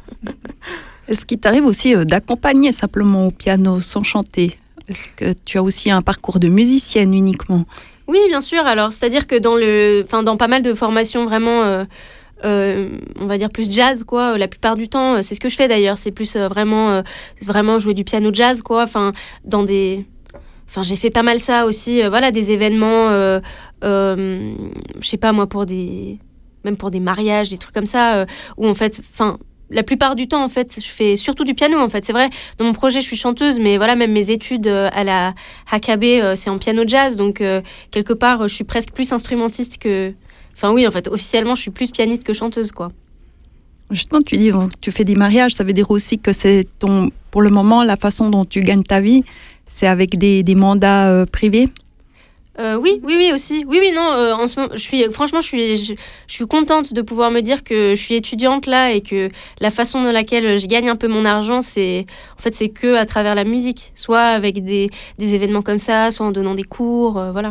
Est-ce qu'il t'arrive aussi d'accompagner simplement au piano sans chanter? Est-ce que tu as aussi un parcours de musicienne uniquement? Oui, bien sûr. Alors, c'est-à-dire que dans, le, enfin, dans pas mal de formations vraiment, euh, euh, on va dire plus jazz, quoi, la plupart du temps, c'est ce que je fais d'ailleurs. C'est plus euh, vraiment, euh, vraiment jouer du piano jazz, quoi. Enfin, dans des... Enfin, j'ai fait pas mal ça aussi. Euh, voilà, des événements, euh, euh, je sais pas moi, pour des... Même pour des mariages, des trucs comme ça, euh, où en fait... Enfin, la plupart du temps, en fait, je fais surtout du piano, en fait. C'est vrai, dans mon projet, je suis chanteuse, mais voilà, même mes études à la H K B, c'est en piano jazz. Donc, euh, quelque part, je suis presque plus instrumentiste que... Enfin, oui, en fait, officiellement, je suis plus pianiste que chanteuse, quoi. Justement, tu dis que tu fais des mariages, ça veut dire aussi que c'est ton... Pour le moment, la façon dont tu gagnes ta vie, c'est avec des, des mandats euh, privés? Euh, oui, oui, oui aussi. Oui, oui, non. Euh, en ce moment, je suis, franchement, je suis, je, je suis contente de pouvoir me dire que je suis étudiante là et que la façon dans laquelle je gagne un peu mon argent, c'est, en fait, c'est que à travers la musique, soit avec des, des événements comme ça, soit en donnant des cours, euh, voilà.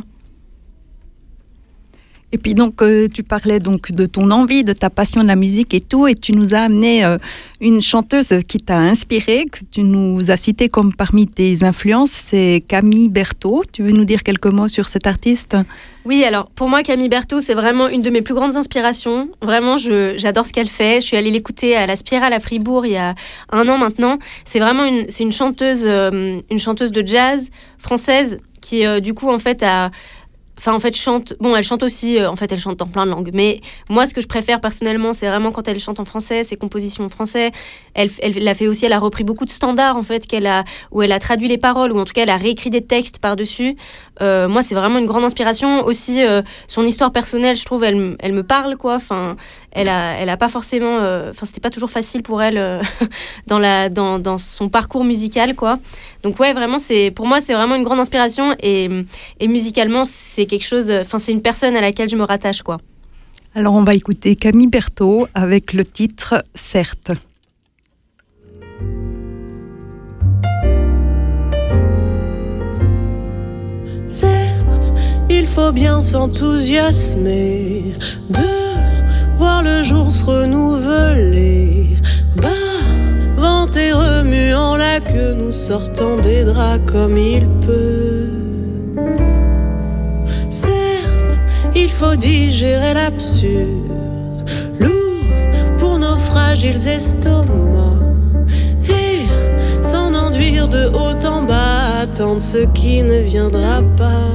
Et puis donc, euh, tu parlais donc de ton envie, de ta passion de la musique et tout, et tu nous as amené euh, une chanteuse qui t'a inspirée, que tu nous as citée comme parmi tes influences, c'est Camille Berthaud. Tu veux nous dire quelques mots sur cette artiste ? Oui, alors pour moi, Camille Berthaud, c'est vraiment une de mes plus grandes inspirations. Vraiment, je, j'adore ce qu'elle fait. Je suis allée l'écouter à la Spirale à Fribourg il y a un an maintenant. C'est vraiment une, c'est une chanteuse, euh, une chanteuse de jazz française qui, euh, du coup, en fait, a... Enfin, en fait, chante... Bon, elle chante aussi... Euh, en fait, elle chante dans plein de langues. Mais moi, ce que je préfère, personnellement, c'est vraiment quand elle chante en français, ses compositions en français. Elle, elle, elle l'a fait aussi... Elle a repris beaucoup de standards, en fait, qu'elle a, où elle a traduit les paroles, ou en tout cas, elle a réécrit des textes par-dessus. Euh, moi, c'est vraiment une grande inspiration. Aussi, euh, son histoire personnelle, je trouve, elle, elle me parle, quoi. Enfin, elle a, elle a pas forcément... Enfin, euh, c'était pas toujours facile pour elle euh, dans, la, dans, dans son parcours musical, quoi. Donc, ouais, vraiment, c'est... Pour moi, c'est vraiment une grande inspiration. Et, et musicalement, c'est quelque chose, enfin c'est une personne à laquelle je me rattache, quoi. Alors on va écouter Camille Berthaud avec le titre Certes. Certes, il faut bien s'enthousiasmer de voir le jour se renouveler. Bah, vent et remuant la queue, nous sortant des draps comme il peut. Certes, il faut digérer l'absurde, lourd pour nos fragiles estomacs, et s'en enduire de haut en bas, attendre ce qui ne viendra pas.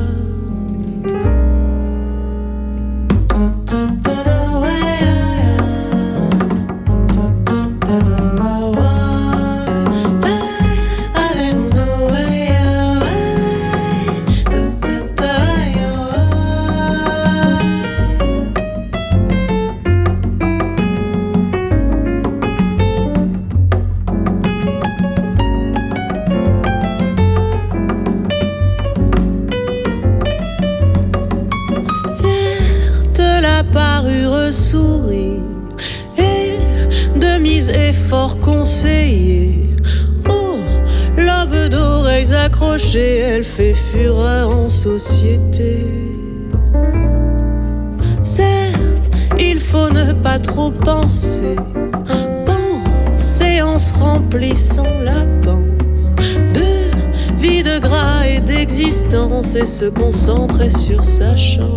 Sourire et de mise effort conseillé. Oh, lobe d'oreilles accrochées, elle fait fureur en société. Certes, il faut ne pas trop penser, penser en se remplissant la panse de vie, de gras et d'existence, et se concentrer sur sa chance.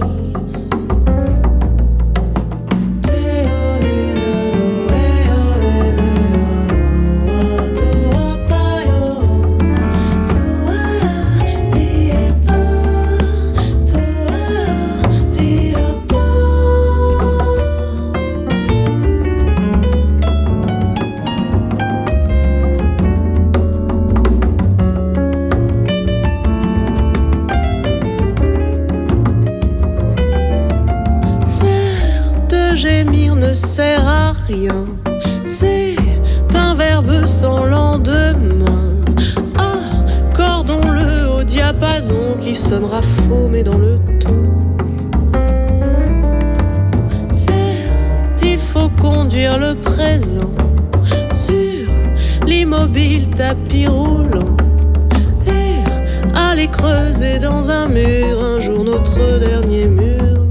gémir ne sert à rien. C'est un verbe sans lendemain. Accordons-le au diapason qui sonnera faux mais dans le ton. Certes, il faut conduire le présent sur l'immobile tapis roulant et aller creuser dans un mur un jour notre dernier mur.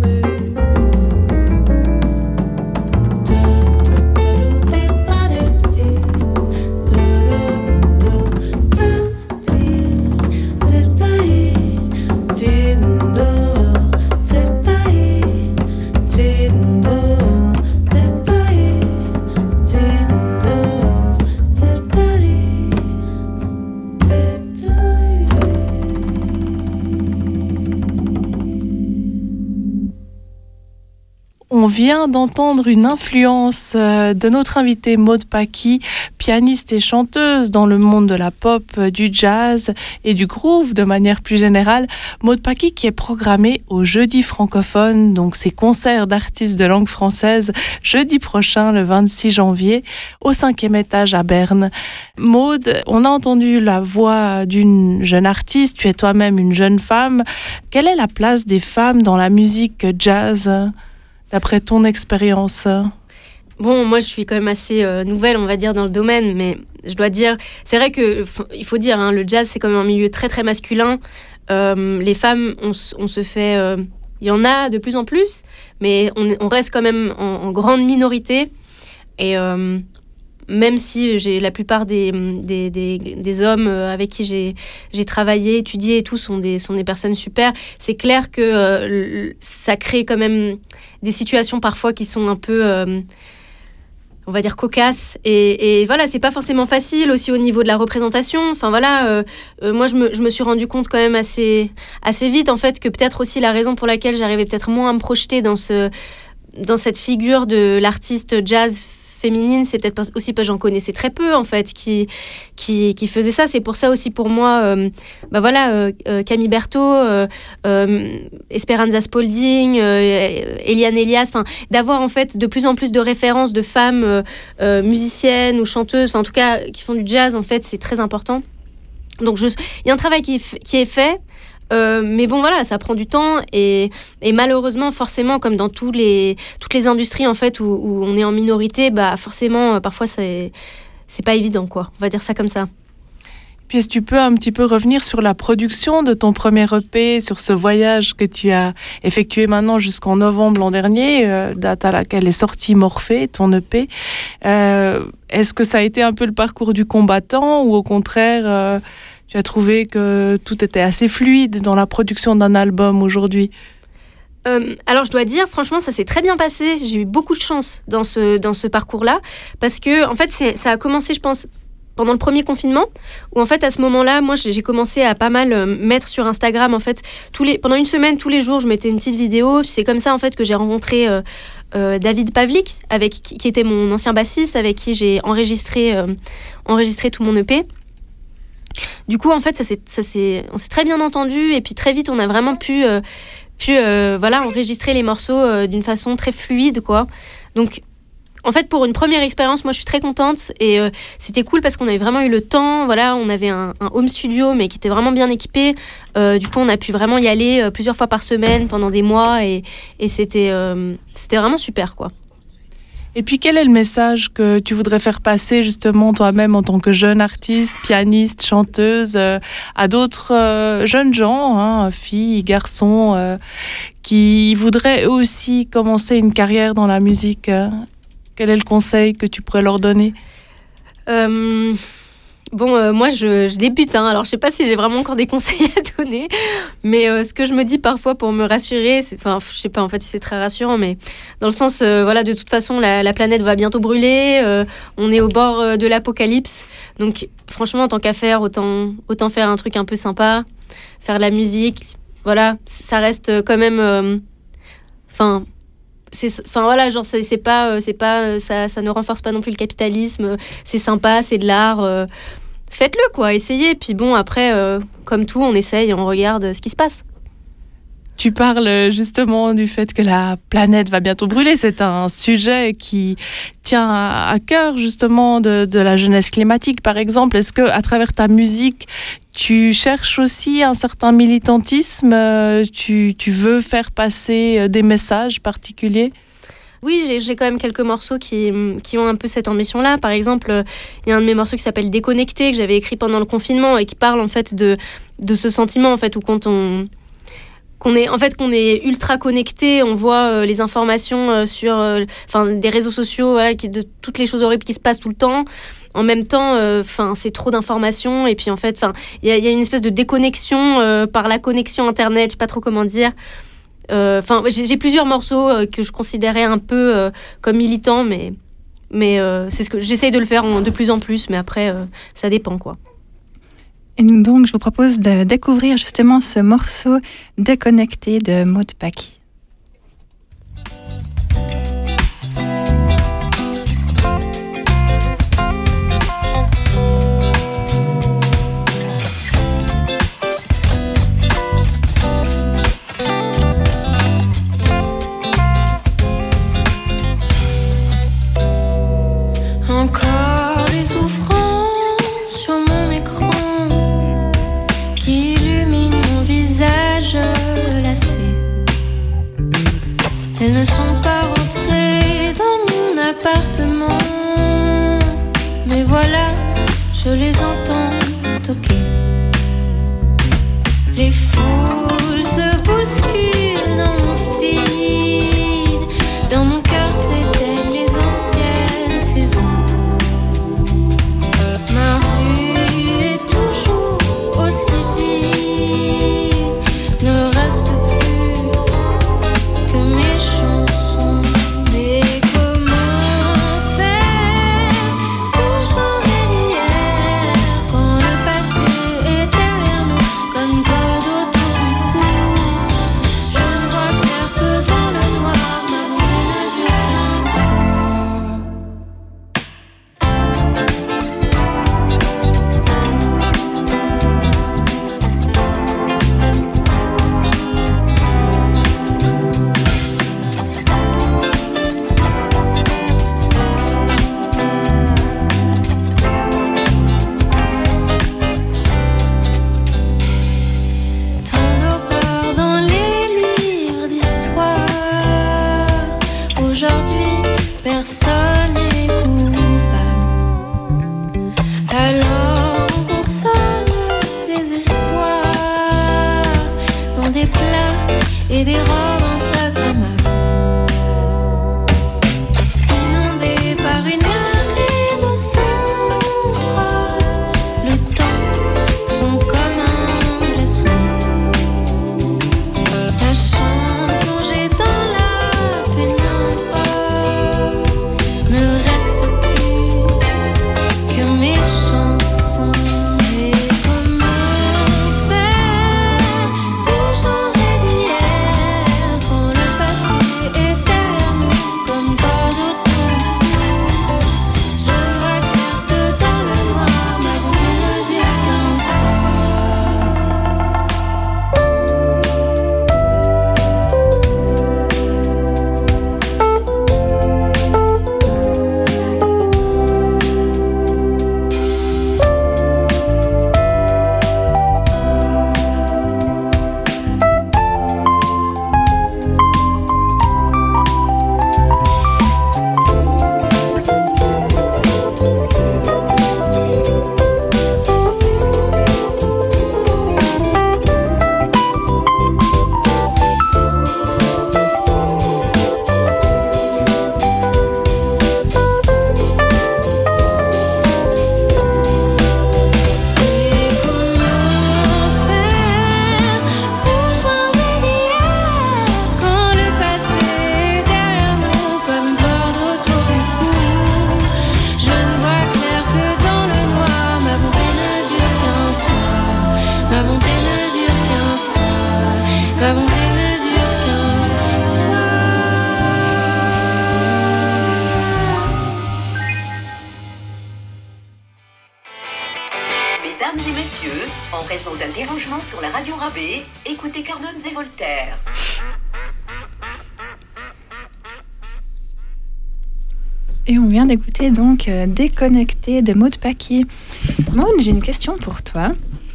On vient d'entendre une influence de notre invitée Maud Paki, pianiste et chanteuse dans le monde de la pop, du jazz et du groove de manière plus générale. Maud Paki qui est programmée au Jeudi francophone, donc ces concerts d'artistes de langue française, jeudi prochain, le vingt-six janvier, au cinquième étage à Berne. Maud, on a entendu la voix d'une jeune artiste, tu es toi-même une jeune femme. Quelle est la place des femmes dans la musique jazz ? D'après ton expérience? Bon, moi je suis quand même assez euh, nouvelle, on va dire, dans le domaine, mais je dois dire, c'est vrai que f- il faut dire, hein, le jazz c'est quand même un milieu très très masculin. Euh, les femmes, on, on se fait, il euh, y en a de plus en plus, mais on, on reste quand même en, en grande minorité. Et euh, même si j'ai la plupart des, des, des, des hommes avec qui j'ai, j'ai travaillé, étudié et tout sont des, sont des personnes super, c'est clair que euh, ça crée quand même des situations parfois qui sont un peu, euh, on va dire, cocasses. Et, et voilà, c'est pas forcément facile aussi au niveau de la représentation. Enfin voilà, euh, euh, moi je me, je me suis rendu compte quand même assez, assez vite en fait que peut-être aussi la raison pour laquelle j'arrivais peut-être moins à me projeter dans, ce, dans cette figure de l'artiste jazz féminine, c'est peut-être aussi parce que j'en connaissais très peu en fait qui qui qui faisait ça. C'est pour ça aussi pour moi, euh, bah voilà, euh, euh, Camille Berthaud, euh, euh, Esperanza Spalding, euh, Eliane Elias, enfin d'avoir en fait de plus en plus de références de femmes euh, euh, musiciennes ou chanteuses, enfin en tout cas qui font du jazz en fait, c'est très important. Donc je, il y a un travail qui qui est fait. Euh, mais bon voilà, ça prend du temps et, et malheureusement forcément comme dans tous les, toutes les industries en fait où, où on est en minorité, bah forcément parfois c'est, c'est pas évident quoi, on va dire ça comme ça. Puis est-ce que tu peux un petit peu revenir sur la production de ton premier E P, sur ce voyage que tu as effectué maintenant jusqu'en novembre l'an dernier, euh, date à laquelle est sorti Morphée, ton E P. Euh, est-ce que ça a été un peu le parcours du combattant ou au contraire euh, tu as trouvé que tout était assez fluide dans la production d'un album aujourd'hui? Euh, alors je dois dire, franchement, ça s'est très bien passé. J'ai eu beaucoup de chance dans ce, dans ce parcours-là parce que, en fait, c'est, ça a commencé, je pense, pendant le premier confinement où, en fait, à ce moment-là, moi, j'ai commencé à pas mal euh, mettre sur Instagram, en fait, tous les, pendant une semaine, tous les jours, je mettais une petite vidéo. Puis c'est comme ça, en fait, que j'ai rencontré euh, euh, David Pavlik, avec, qui, qui était mon ancien bassiste, avec qui j'ai enregistré, euh, enregistré tout mon E P. Du coup, en fait, ça s'est, ça s'est, on s'est très bien entendu et puis très vite, on a vraiment pu, euh, pu euh, voilà, enregistrer les morceaux euh, d'une façon très fluide, quoi. Donc, en fait, pour une première expérience, moi, je suis très contente et euh, c'était cool parce qu'on avait vraiment eu le temps. Voilà, on avait un, un home studio, mais qui était vraiment bien équipé. Euh, du coup, on a pu vraiment y aller euh, plusieurs fois par semaine pendant des mois et, et c'était, euh, c'était vraiment super, quoi. Et puis, quel est le message que tu voudrais faire passer justement toi-même en tant que jeune artiste, pianiste, chanteuse, euh, à d'autres euh, jeunes gens, hein, filles, garçons, euh, qui voudraient eux aussi commencer une carrière dans la musique? euh, Quel est le conseil que tu pourrais leur donner? euh... Bon, euh, moi, je, je débute, hein, alors je sais pas si j'ai vraiment encore des conseils à donner, mais euh, ce que je me dis parfois pour me rassurer, c'est, enfin, je sais pas en fait si c'est très rassurant, mais dans le sens, euh, voilà, de toute façon, la, la planète va bientôt brûler, euh, on est au bord euh, de l'apocalypse, donc franchement, en tant qu'à faire, autant, autant faire un truc un peu sympa, faire de la musique, voilà, ça reste quand même, enfin... Euh, C'est, enfin voilà, genre c'est, c'est pas, c'est pas, ça, ça ne renforce pas non plus le capitalisme. C'est sympa, c'est de l'art. Euh, faites-le quoi, essayez. Puis bon après, euh, comme tout, on essaye, on regarde ce qui se passe. Tu parles justement du fait que la planète va bientôt brûler. C'est un sujet qui tient à cœur justement de, de la jeunesse climatique, par exemple. Est-ce que, à travers ta musique, tu cherches aussi un certain militantisme? Tu, tu veux faire passer des messages particuliers? Oui, j'ai, j'ai quand même quelques morceaux qui, qui ont un peu cette ambition-là. Par exemple, il y a un de mes morceaux qui s'appelle Déconnecté, que j'avais écrit pendant le confinement et qui parle en fait de, de ce sentiment en fait où quand on qu'on est en fait qu'on est ultra connecté, on voit euh, les informations euh, sur euh, enfin des réseaux sociaux, voilà, qui, de toutes les choses horribles qui se passent tout le temps. En même temps, enfin euh, c'est trop d'informations et puis en fait, enfin il y a, y a une espèce de déconnexion euh, par la connexion internet, je sais pas trop comment dire. Enfin, euh, j'ai, j'ai plusieurs morceaux euh, que je considérais un peu euh, comme militants, mais mais euh, c'est ce que j'essaye de le faire en, de plus en plus, mais après euh, ça dépend quoi. Et donc, je vous propose de découvrir justement ce morceau Déconnecté de Maud Paki. Encore des souffrances sur mon écran qui illumine mon visage lassé. Elles ne sont pas rentrées dans mon appartement, mais voilà, je les entends toquer. Les foules se bousculent dans mon feed, dans mon cœur s'éteignent les anciennes saisons. Ma rue est toujours aussi vide, ne reste plus que mes chansons. Mais comment faire pour changer d'hier quand le passé est derrière nous comme une corde autour du cou? Je ne vois clair que dans le noir, ma beauté n'a vu qu'un soir. Tant d'horreur dans les livres d'histoire. Aujourd'hui, personne n'est coupable. Alors on consomme le désespoir dans des plats et des robes instagrammables, inondés par une marée d'eau sombre. Le temps fond comme un glaçon. La chambre plongée dans la pénombre, En raison d'un dérangement sur la radio Rabais, écoutez Carnot et Voltaire. Et on vient d'écouter donc euh, Déconnecté de Maud Paki. Maud, j'ai une question pour toi.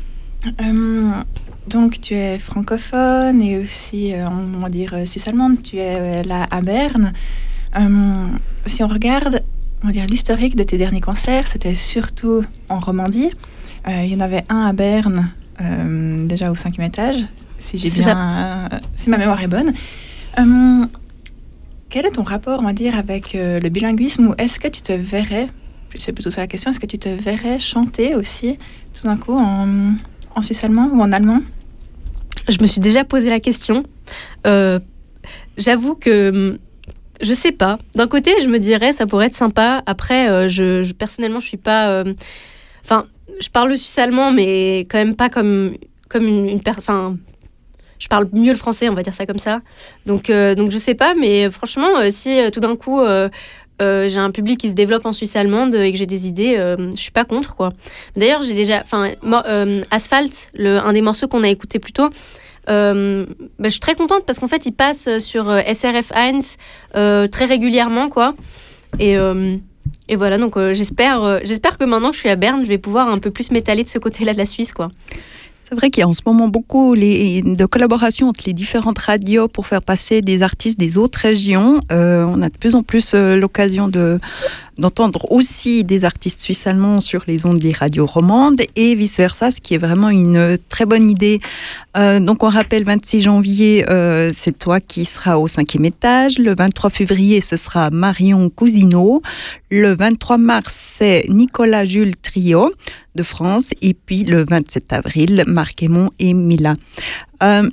Euh, donc tu es francophone et aussi, euh, on va dire, euh, suisse-allemande. Tu es euh, là à Berne. Euh, si on regarde, on va dire, l'historique de tes derniers concerts, c'était surtout en Romandie. Euh, il y en avait un à Berne, euh, déjà au cinquième étage, si j'ai C'est bien, euh, si ma mémoire est bonne. Euh, quel est ton rapport, on va dire, avec euh, le bilinguisme, ou est-ce que tu te verrais, c'est plutôt ça la question, est-ce que tu te verrais chanter aussi tout d'un coup en, en suisse allemand ou en allemand? Je me suis déjà posé la question. Euh, j'avoue que je sais pas. D'un côté, je me dirais ça pourrait être sympa. Après, euh, je, je personnellement, je suis pas. Enfin, euh, je parle le suisse allemand, mais quand même pas comme comme une, une personne. Je parle mieux le français, on va dire ça comme ça. Donc, euh, donc je sais pas, mais franchement, euh, si euh, tout d'un coup euh, euh, j'ai un public qui se développe en Suisse allemande et que j'ai des idées, euh, je suis pas contre, quoi. D'ailleurs, j'ai déjà, enfin, euh, Asphalt, le, un des morceaux qu'on a écouté plus tôt. Euh, bah, je suis très contente parce qu'en fait, il passe sur euh, S R F un euh, très régulièrement, quoi. Et euh, et voilà, donc euh, j'espère, euh, j'espère que maintenant que je suis à Berne, je vais pouvoir un peu plus m'étaler de ce côté-là de la Suisse, quoi. C'est vrai qu'il y a en ce moment beaucoup les, de collaborations entre les différentes radios pour faire passer des artistes des autres régions. Euh, on a de plus en plus euh, l'occasion de, d'entendre aussi des artistes suisses-allemands sur les ondes des radios romandes et vice-versa, ce qui est vraiment une très bonne idée. Euh, donc on rappelle, vingt-six janvier, euh, c'est toi qui seras au cinquième étage. Le vingt-trois février, ce sera Marion Cousineau. Le vingt-trois mars, c'est Nicolas Jules Trio de France. Et puis le vingt-sept avril, Marc Aymon et Mila. Euh,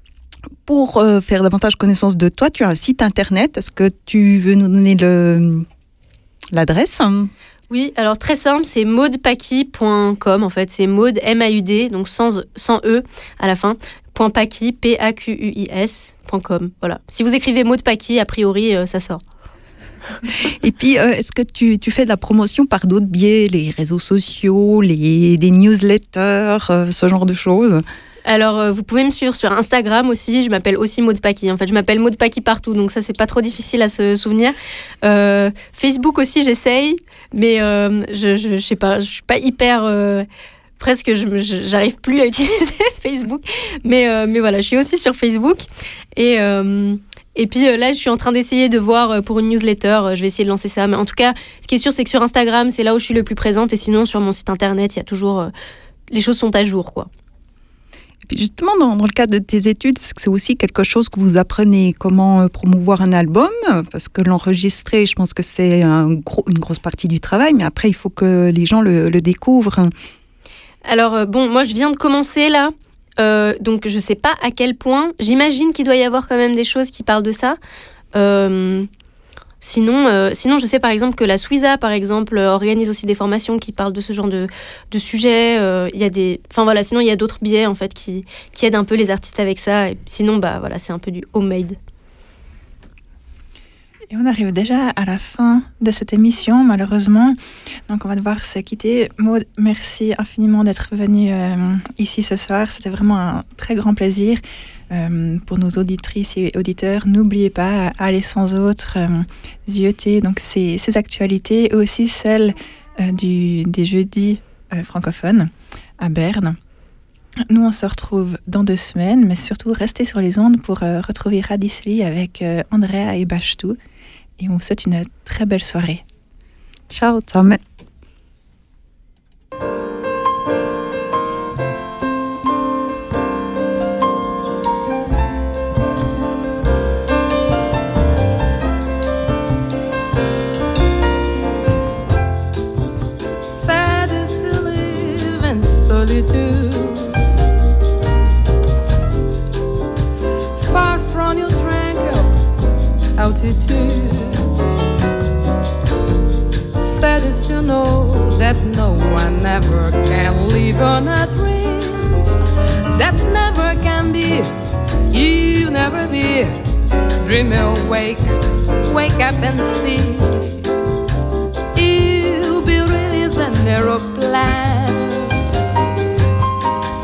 pour euh, faire davantage connaissance de toi, tu as un site internet. Est-ce que tu veux nous donner le, l'adresse ? Oui, alors très simple, c'est maud paki point com en fait. C'est Maud, M A U D, donc sans, sans E à la fin, point Paki, P A Q U I S, point com. Voilà. Si vous écrivez Maud Paki, a priori, euh, ça sort. Et puis, euh, est-ce que tu, tu fais de la promotion par d'autres biais, les réseaux sociaux, les, des newsletters, euh, ce genre de choses ? Alors, euh, vous pouvez me suivre sur Instagram aussi. Je m'appelle aussi Maud Paki. En fait, je m'appelle Maud Paki partout, donc ça, c'est pas trop difficile à se souvenir. Euh, Facebook aussi, j'essaye, mais euh, je, je, je sais pas, je suis pas hyper... Euh, presque, je, je, j'arrive plus à utiliser Facebook. Mais, euh, mais voilà, je suis aussi sur Facebook. Et... Euh, Et puis euh, là, je suis en train d'essayer de voir euh, pour une newsletter. Euh, je vais essayer de lancer ça. Mais en tout cas, ce qui est sûr, c'est que sur Instagram, c'est là où je suis le plus présente. Et sinon, sur mon site internet, il y a toujours... Euh, les choses sont à jour, quoi. Et puis justement, dans, dans le cadre de tes études, c'est aussi quelque chose que vous apprenez. Comment euh, promouvoir un album ? Parce que l'enregistrer, je pense que c'est un gros, une grosse partie du travail. Mais après, il faut que les gens le, le découvrent. Alors, euh, bon, moi, je viens de commencer, là. Euh, donc je ne sais pas à quel point. J'imagine qu'il doit y avoir quand même des choses qui parlent de ça. Euh, sinon, euh, sinon, je sais par exemple que la Suiza, par exemple, organise aussi des formations qui parlent de ce genre de, de sujets. Euh, il y a des, enfin voilà. Sinon, il y a d'autres biais en fait qui, qui aident un peu les artistes avec ça. Et sinon, bah voilà, c'est un peu du homemade. Et on arrive déjà à la fin de cette émission, malheureusement. Donc, on va devoir se quitter. Maud, merci infiniment d'être venue euh, ici ce soir. C'était vraiment un très grand plaisir. Euh, pour nos auditrices et auditeurs, n'oubliez pas, aller sans autres, euh, zioter donc ces, ces actualités, et aussi celles euh, du, des jeudis euh, francophones à Berne. Nous, on se retrouve dans deux semaines, mais surtout, restez sur les ondes pour euh, retrouver Radisli avec euh, Andrea et Bachtou. Et on vous souhaite une très belle soirée. Ciao, zusammen. Sad is to live in solitude, far from your tranquil altitude. Sad is to know that no one ever can live on a dream that never can be, you never be. Dream awake, wake up and see. You'll be released an aeroplane,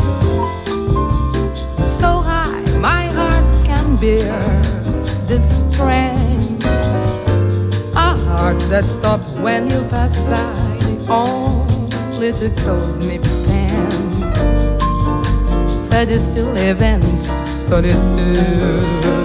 fear, this strength. A heart that stopped when you pass by, only to cause me pain. Said you still live in solitude.